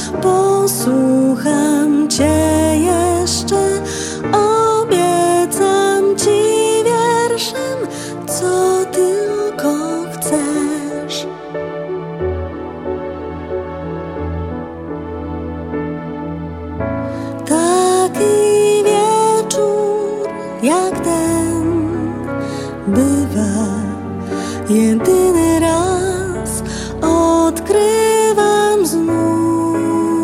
posłucham Cię jeszcze, obiecam Ci wierszem, co tylko chcesz. Taki wieczór jak ten bywa jedyny raz, odkrywam znów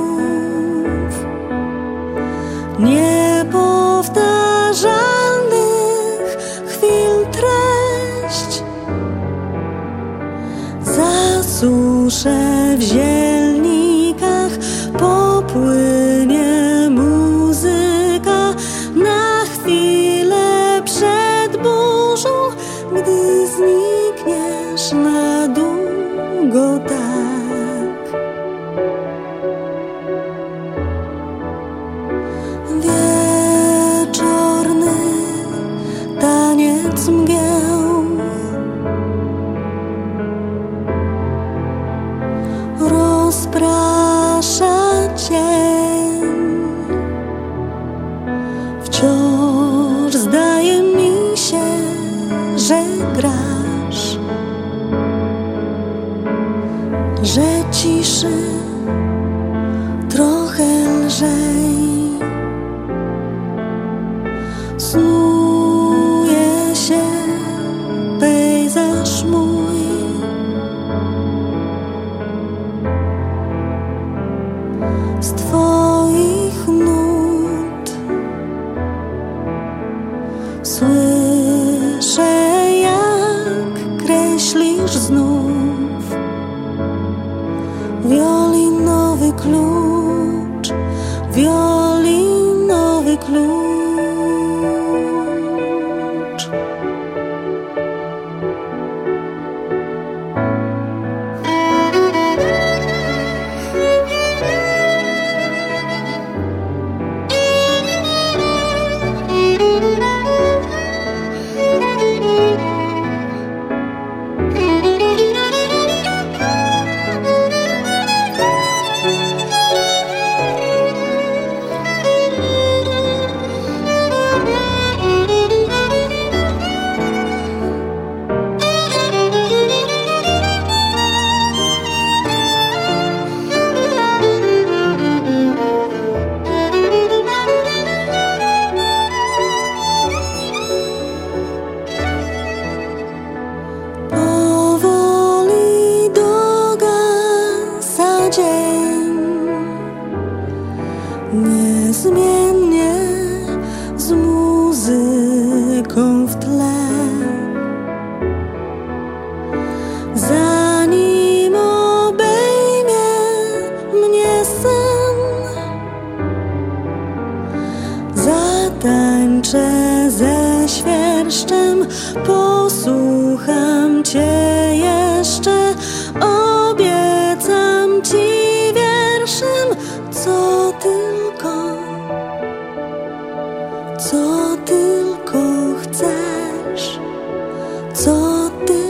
niepowtarzalnych chwil treść. Zasuszę w zielnikach, popłynie muzyka na chwilę przed burzą, gdy znikniesz na długo tak. Wieczorny taniec mgieł rozprasza cień. Wciąż zdaje mi się, że grasz, że ciszy trochę lżej. Snuje się pejzaż mój, z Twoich nut. Słyszę, jak kreślisz znów wiolinowy klucz, wiolinowy klucz. Niezmiennie z muzyką w tle, zanim obejmie mnie sen, zatańczę ze świerszczem, posłucham Cię jeszcze, obiecam Ci wierszem, co tylko chcesz, co ty